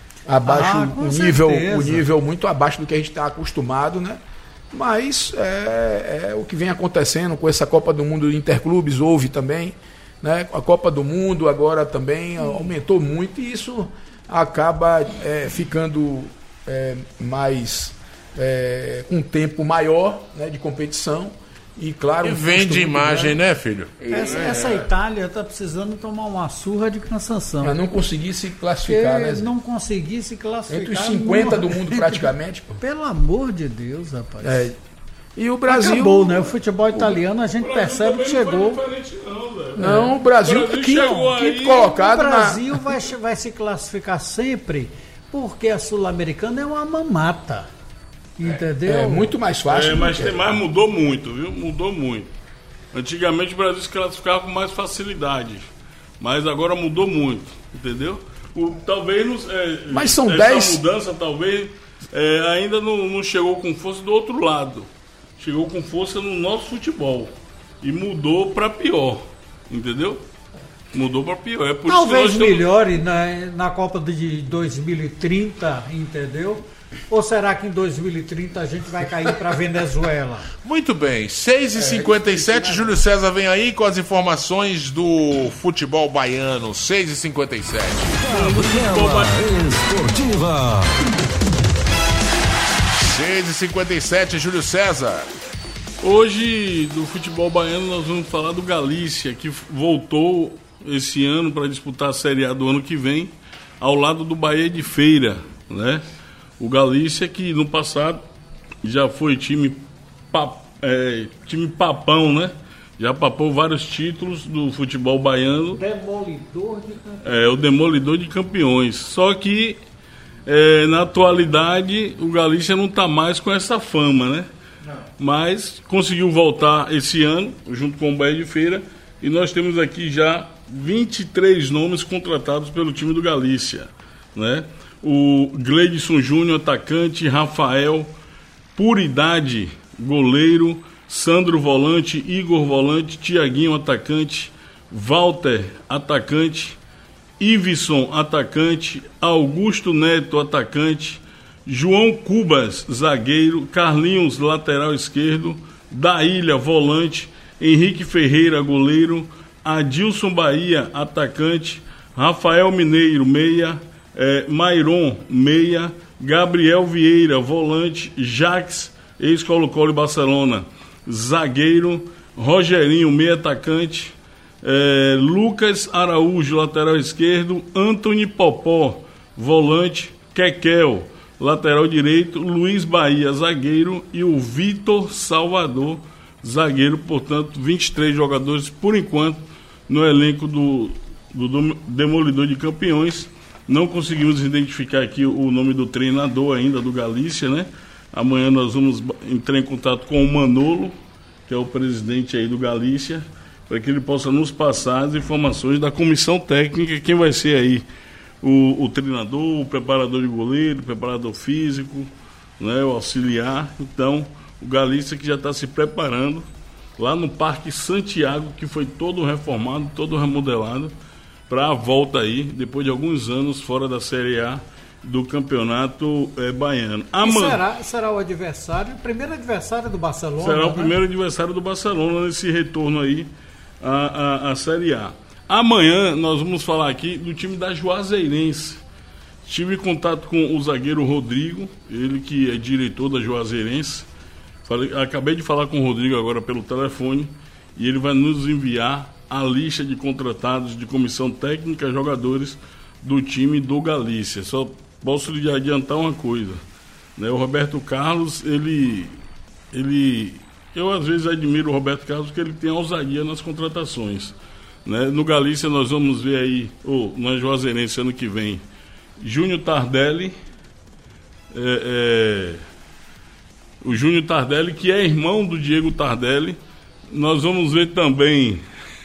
o nível muito abaixo do que a gente está acostumado, né? Mas é o que vem acontecendo com essa Copa do Mundo de Interclubes, houve também, né? A Copa do Mundo agora também aumentou muito e isso acaba ficando mais com um tempo maior, né, de competição e claro... E vende imagem, né, filho? Essa Itália está precisando tomar uma surra de cansação. Mas não conseguir se classificar, né? Não conseguir se classificar. Entre os 50 do mundo praticamente. Pô. Pelo amor de Deus, rapaz. E o Brasil... Acabou, né? O futebol italiano a gente percebe que chegou... Não, o Brasil quinto colocado. O Brasil vai se classificar sempre porque a Sul-Americana é uma mamata. Entendeu? É muito mais fácil. Mas mudou muito, viu? Mudou muito. Antigamente o Brasil se classificava com mais facilidade. Mas agora mudou muito, entendeu? Talvez mas são essa 10... mudança talvez ainda não chegou com força do outro lado. Chegou com força no nosso futebol. E mudou para pior. Entendeu? Mudou para pior. É por talvez isso que melhore na Copa de 2030, entendeu? Ou será que em 2030 a gente vai cair para a Venezuela? Muito bem, 6h57, Júlio César vem aí com as informações do futebol baiano, 6h57. Gabriela Esportiva. 6h57, Júlio César. Hoje, do futebol baiano, nós vamos falar do Galícia, que voltou esse ano para disputar a Série A do ano que vem, ao lado do Bahia de Feira, né? O Galícia, que no passado já foi time papão, né? Já papou vários títulos do futebol baiano. Demolidor de campeões. O demolidor de campeões. Só que, na atualidade, o Galícia não está mais com essa fama, né? Não. Mas conseguiu voltar esse ano, junto com o Bahia de Feira, e nós temos aqui já 23 nomes contratados pelo time do Galícia, né? O Gleidson Júnior, atacante, Rafael, Puridade, goleiro, Sandro, volante, Igor, volante, Tiaguinho, atacante, Walter, atacante, Iveson, atacante, Augusto Neto, atacante, João Cubas, zagueiro, Carlinhos, lateral esquerdo, Daília, volante, Henrique Ferreira, goleiro, Adilson Bahia, atacante, Rafael Mineiro, meia, Mairon, meia, Gabriel Vieira, volante, Jax, ex-Colo-Colo e Barcelona, zagueiro, Rogerinho, meia atacante, Lucas Araújo, lateral esquerdo, Antony Popó, volante, Kekel, lateral direito, Luiz Bahia, zagueiro, e o Vitor Salvador, zagueiro. Portanto, 23 jogadores por enquanto no elenco do Demolidor de Campeões. Não conseguimos identificar aqui o nome do treinador ainda do Galícia, né? Amanhã nós vamos entrar em contato com o Manolo, que é o presidente aí do Galícia, para que ele possa nos passar as informações da comissão técnica, quem vai ser aí o treinador, o preparador de goleiro, o preparador físico, né, o auxiliar. Então, O Galícia que já está se preparando lá no Parque Santiago, que foi todo reformado, todo remodelado, para a volta aí, depois de alguns anos fora da Série A do Campeonato Baiano. Será o adversário, o primeiro adversário do Barcelona? Será o primeiro adversário do Barcelona nesse retorno aí à Série A. Amanhã nós vamos falar aqui do time da Juazeirense. Tive contato com o zagueiro Rodrigo, ele que é diretor da Juazeirense. Acabei de falar com o Rodrigo agora pelo telefone e ele vai nos enviar a lista de contratados de comissão técnica, jogadores do time do Galícia. Só posso lhe adiantar uma coisa, né? O Roberto Carlos, eu às vezes admiro o Roberto Carlos porque ele tem ousadia nas contratações, né? No Galícia nós vamos ver aí, na Juazeirense ano que vem, Júnior Tardelli, o Júnior Tardelli, que é irmão do Diego Tardelli. Nós vamos ver também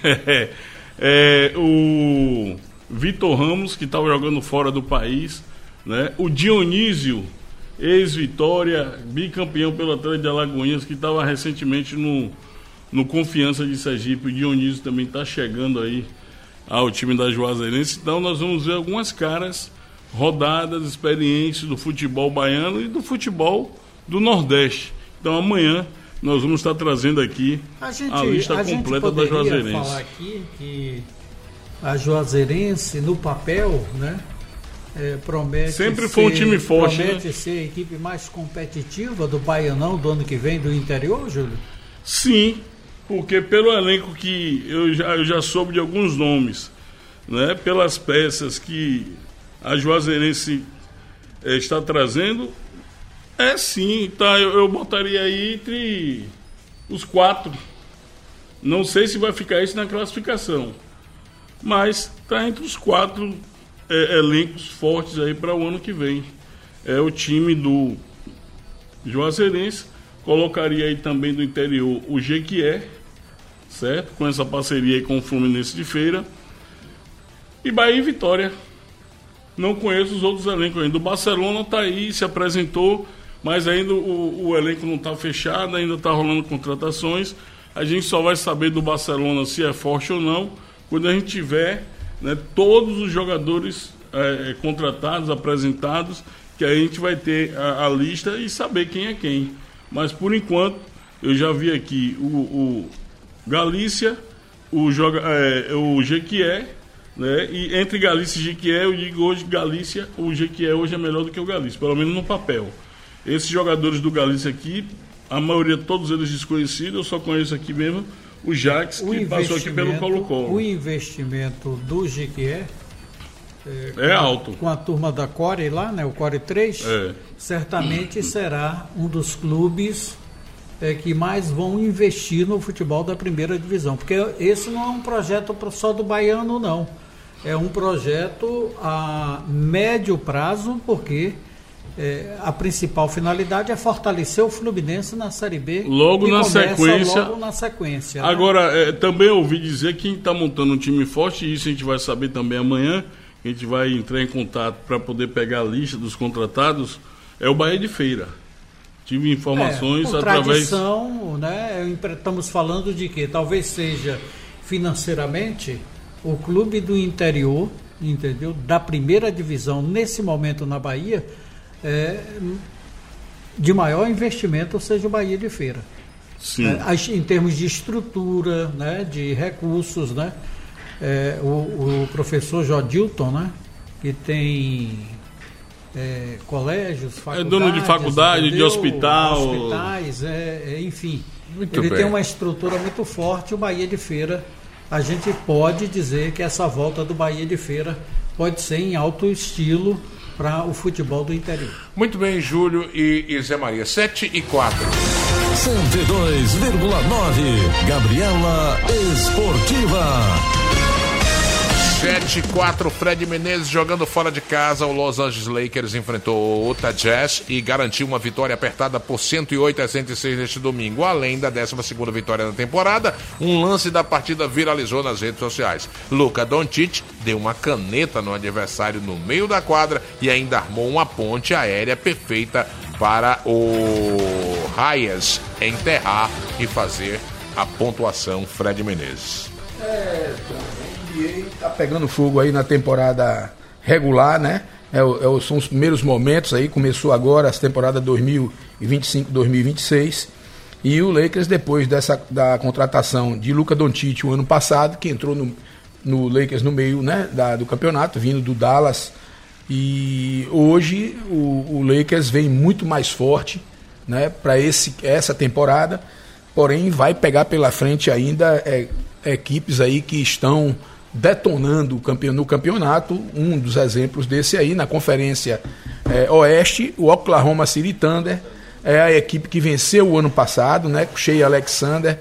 o Vitor Ramos, que estava jogando fora do país, né? O Dionísio, ex-Vitória, bicampeão pelo Atlético de Alagoinhas, que estava recentemente no Confiança de Sergipe. O Dionísio também está chegando aí ao time da Juazeirense. Então nós vamos ver algumas caras rodadas, experientes do futebol baiano e do futebol do Nordeste. Então amanhã nós vamos estar trazendo aqui a lista completa da Juazeirense. Falar aqui que a Juazeirense, no papel, né, promete sempre foi um time forte, promete, né? Ser a equipe mais competitiva do Baianão do ano que vem, do interior, Júlio? Sim, porque pelo elenco que eu já soube de alguns nomes, né, pelas peças que a Juazeirense está trazendo, sim, tá, eu botaria aí entre os 4. Não sei se vai ficar isso na classificação, mas tá entre os 4 elencos fortes aí para o ano que vem. É o time do Juazeirense. Colocaria aí também do interior o Jequié, certo? Com essa parceria aí com o Fluminense de Feira. E Bahia e Vitória. Não conheço os outros elencos ainda. O Barcelona tá aí, se apresentou, mas ainda o elenco não está fechado, ainda está rolando contratações. A gente só vai saber do Barcelona se é forte ou não quando a gente tiver, né, todos os jogadores contratados, apresentados, que aí a gente vai ter a lista e saber quem é quem. Mas por enquanto eu já vi aqui o Galícia, o Jequié, né? E entre Galícia e Jequié, eu digo hoje Galícia, o Jequié hoje é melhor do que o Galícia, pelo menos no papel. Esses jogadores do Galícia aqui, a maioria, todos eles desconhecidos, eu só conheço aqui mesmo o Jax, que passou aqui pelo Colo-Colo. O investimento do Jequié alto. Com a turma da Core lá, né, o Core 3, certamente será um dos clubes que mais vão investir no futebol da primeira divisão, porque esse não é um projeto só do Baiano, não. É um projeto a médio prazo, porque a principal finalidade é fortalecer o Fluminense na Série B. Logo na sequência. Agora, né? Também ouvi dizer que quem está montando um time forte, e isso a gente vai saber também amanhã, a gente vai entrar em contato para poder pegar a lista dos contratados, é o Bahia de Feira. Tive informações através... tradição, né? Estamos falando de que talvez seja financeiramente o clube do interior, entendeu? Da primeira divisão, nesse momento na Bahia, de maior investimento seja o Bahia de Feira. Sim. Em termos de estrutura, né? De recursos, né? O professor Jodilton, né? Que tem colégios, faculdades, é dono de faculdade, entendeu? De hospital, hospitais, enfim. Muito ele bem. tem uma estrutura muito forte. O Bahia de Feira, a gente pode dizer que essa volta do Bahia de Feira pode ser em alto estilo para o futebol do interior. Muito bem, Júlio e Zé Maria. 7:04. 102,9 Gabriela Esportiva. 7:04, Fred Menezes jogando fora de casa. O Los Angeles Lakers enfrentou o Utah Jazz e garantiu uma vitória apertada por 108-106 neste domingo. Além da 12ª vitória da temporada, um lance da partida viralizou nas redes sociais. Luka Doncic deu uma caneta no adversário no meio da quadra e ainda armou uma ponte aérea perfeita para o Hayes enterrar e fazer a pontuação, Fred Menezes. A NBA tá pegando fogo aí na temporada regular, né? São os primeiros momentos aí, começou agora a temporada 2025-2026, e o Lakers, depois da contratação de Luka Doncic o ano passado, que entrou no Lakers no meio, né, do campeonato, vindo do Dallas, e hoje o Lakers vem muito mais forte, né, para essa temporada, porém vai pegar pela frente ainda equipes aí que estão detonando no campeonato. Um dos exemplos desse aí, na Conferência Oeste, o Oklahoma City Thunder é a equipe que venceu o ano passado, né, com Shai Alexander,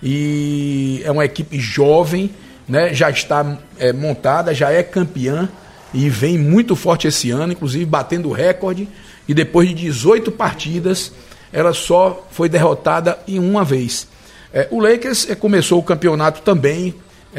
e é uma equipe jovem, né, já está montada, já é campeã e vem muito forte esse ano, inclusive batendo recorde, e depois de 18 partidas ela só foi derrotada em uma vez. O Lakers começou o campeonato também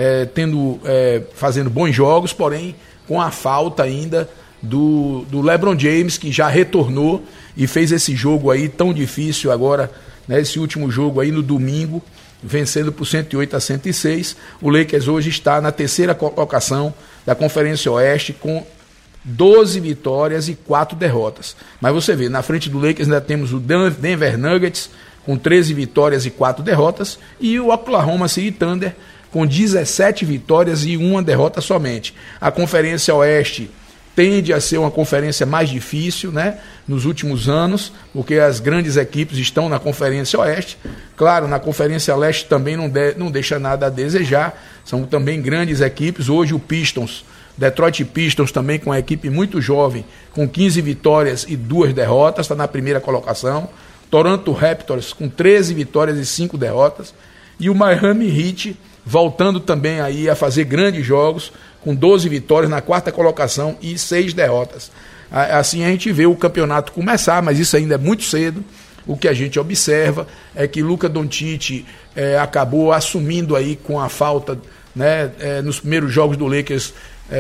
fazendo bons jogos, porém com a falta ainda do LeBron James, que já retornou e fez esse jogo aí tão difícil agora, né, esse último jogo aí no domingo, vencendo por 108-106. O Lakers hoje está na terceira colocação da Conferência Oeste com 12 vitórias e 4 derrotas. Mas você vê, na frente do Lakers ainda temos o Denver Nuggets com 13 vitórias e 4 derrotas e o Oklahoma City Thunder com 17 vitórias e 1 derrota somente. A Conferência Oeste tende a ser uma conferência mais difícil, né, nos últimos anos, porque as grandes equipes estão na Conferência Oeste. Claro, na Conferência Leste também não deixa nada a desejar, são também grandes equipes. Hoje o Detroit Pistons também com uma equipe muito jovem, com 15 vitórias e 2 derrotas, está na primeira colocação. Toronto Raptors com 13 vitórias e 5 derrotas. E o Miami Heat voltando também aí a fazer grandes jogos, com 12 vitórias na quarta colocação e 6 derrotas. Assim a gente vê o campeonato começar, mas isso ainda é muito cedo. O que a gente observa é que Luka Doncic acabou assumindo aí com a falta, né, nos primeiros jogos do Lakers,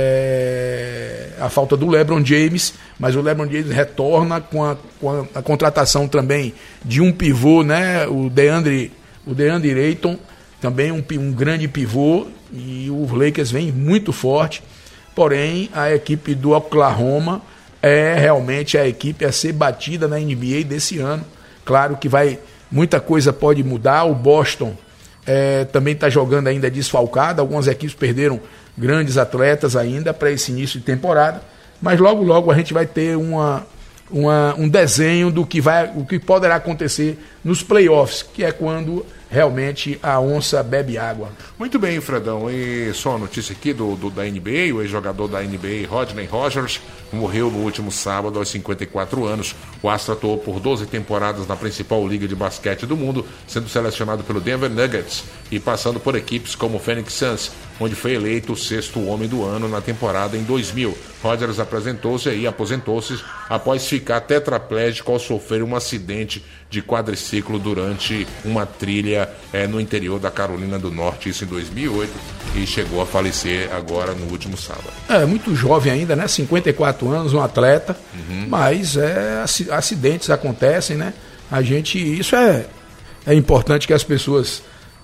a falta do LeBron James, mas o LeBron James retorna com a contratação também de um pivô, né, o DeAndre Ayton, também um grande pivô, e o Lakers vem muito forte. Porém, a equipe do Oklahoma é realmente a equipe a ser batida na NBA desse ano. Claro que muita coisa pode mudar. O Boston também está jogando ainda desfalcado. Algumas equipes perderam grandes atletas ainda para esse início de temporada. Mas logo a gente vai ter um desenho do que poderá acontecer nos playoffs, que é quando realmente a onça bebe água. Muito bem, Fredão. E só uma notícia aqui da NBA, o ex-jogador da NBA, Rodney Rogers, morreu no último sábado aos 54 anos. O astro atuou por 12 temporadas na principal liga de basquete do mundo, sendo selecionado pelo Denver Nuggets e passando por equipes como o Phoenix Suns, onde foi eleito o 6º homem do ano na temporada em 2000. Rogers aposentou-se após ficar tetraplégico ao sofrer um acidente de quadriciclo durante uma trilha no interior da Carolina do Norte, isso em 2008, e chegou a falecer agora no último sábado. Muito jovem ainda, né? 54 anos, um atleta, mas acidentes acontecem, né? Isso é importante que as pessoas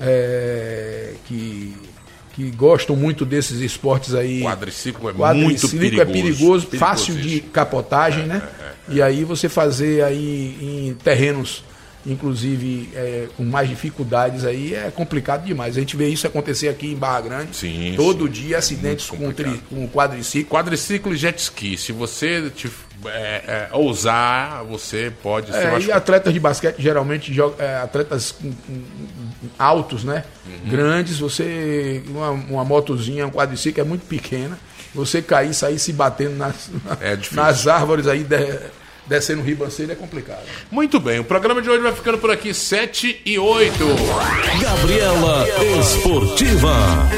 que gostam muito desses esportes aí. Quadriciclo muito perigoso. É perigoso, fácil de capotagem, né? E aí você fazer aí em terrenos, inclusive com mais dificuldades aí, é complicado demais. A gente vê isso acontecer aqui em Barra Grande. Sim, todo dia, acidentes com quadriciclo. Quadriciclo e jet ski. Se você ousar, você pode se machucar. E atletas de basquete geralmente atletas altos, né? Grandes, uma motozinha, um quadriciclo é muito pequena. Você sair se batendo nas árvores aí, descendo o ribanceiro é complicado. Muito bem, o programa de hoje vai ficando por aqui, 7h08. Gabriela Esportiva.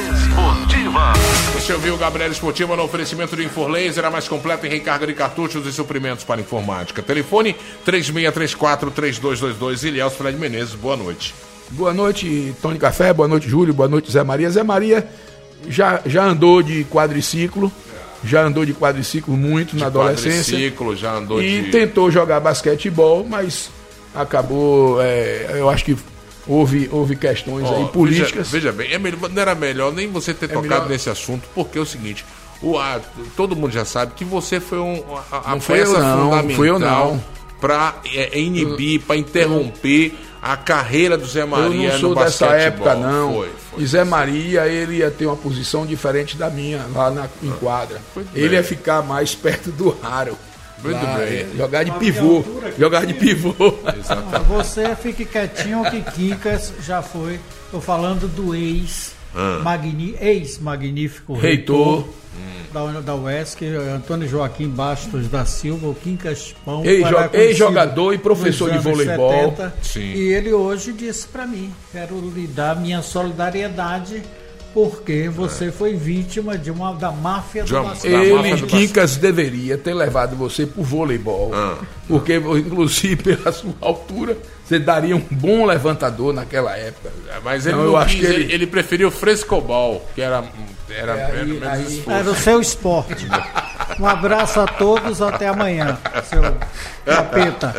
Você ouviu o Gabriela Esportiva no oferecimento de Inforlaser, a mais completa em recarga de cartuchos e suprimentos para informática. Telefone 3634-3222. Ilhéus Fred Menezes, boa noite. Boa noite, Tony Café, boa noite, Júlio, boa noite, Zé Maria. Zé Maria já andou de quadriciclo, muito na adolescência. Já andou e tentou jogar basquetebol, mas acabou, eu acho que houve questões aí políticas. Veja bem, não era melhor nem você ter tocado nesse assunto, porque é o seguinte, todo mundo já sabe que você foi a peça fundamental para inibir, para interromper a carreira do Zé Maria no basquetebol. Eu não sou dessa época, não. Foi. E Zé Maria, ele ia ter uma posição diferente da minha lá em quadra. Ele ia ficar mais perto do aro. Muito bem. Jogar de pivô. Exatamente. Você fique quietinho que Quincas já foi. Estou falando do ex-magnífico reitor da UESC, Antônio Joaquim Bastos da Silva, o Quincas Pão. Ex-jogador e professor de voleibol. 70, sim. E ele hoje disse para mim: quero lhe dar minha solidariedade, porque você foi vítima da máfia do basquete. Quincas, deveria ter levado você pro voleibol. Porque, inclusive, pela sua altura, você daria um bom levantador naquela época. Mas ele preferiu o frescobol, que era menos esforço. Era o seu esporte. Um abraço a todos, até amanhã, seu capeta.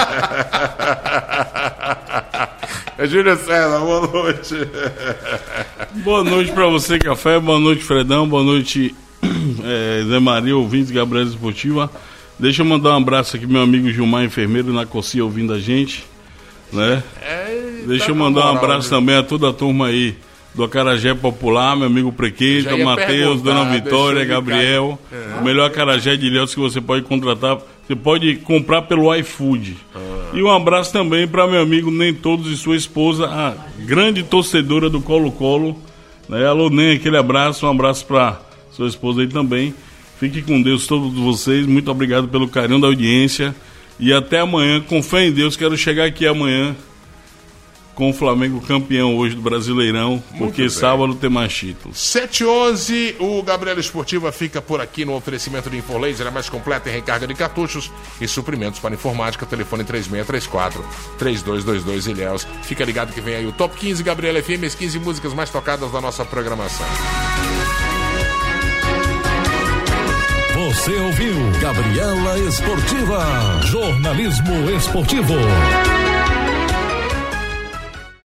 Júlio César, boa noite. Boa noite pra você, Café. Boa noite, Fredão. Boa noite, Zé Maria, ouvintes Gabriela Esportiva. Deixa eu mandar um abraço aqui, meu amigo Gilmar, enfermeiro na Cocia, ouvindo a gente, né? Deixa eu mandar um abraço também a toda a turma aí do Acarajé Popular, meu amigo Prequeita, Matheus, Dona Vitória, Gabriel. O melhor acarajé de Ilhéus que você pode contratar, você pode comprar pelo iFood. E um abraço também para meu amigo Nem Todos e sua esposa, a grande torcedora do Colo-Colo, né? Alô, Nem, aquele abraço, um abraço para sua esposa aí também. Fique com Deus todos vocês, muito obrigado pelo carinho da audiência e até amanhã, com fé em Deus. Quero chegar aqui amanhã com o Flamengo campeão hoje do Brasileirão, porque sábado tem mais títulos. 7h11, o Gabriela Esportiva fica por aqui no oferecimento de Infolaser, a mais completa em recarga de cartuchos e suprimentos para informática, telefone 3634-3222 Ilhéus. Fica ligado que vem aí o Top 15 Gabriela FM, as 15 músicas mais tocadas da nossa programação. Você ouviu Gabriela Esportiva, jornalismo esportivo.